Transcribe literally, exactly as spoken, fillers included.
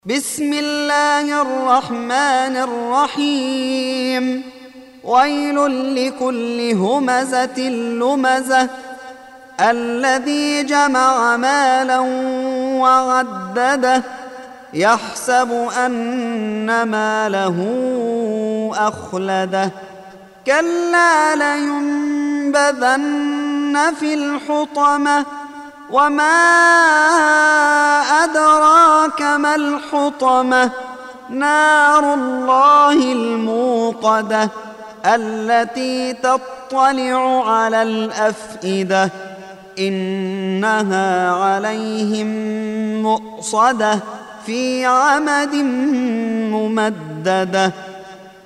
بسم الله الرحمن الرحيم. ويل لكل همزة لمزة الذي جمع مالا وعدده يحسب أن ماله أخلده كلا لينبذن في الحطمة وما أدراك ما الحطمة نار الله الموقدة التي تطلع على الأفئدة إنها عليهم مؤصدة في عمد ممددة.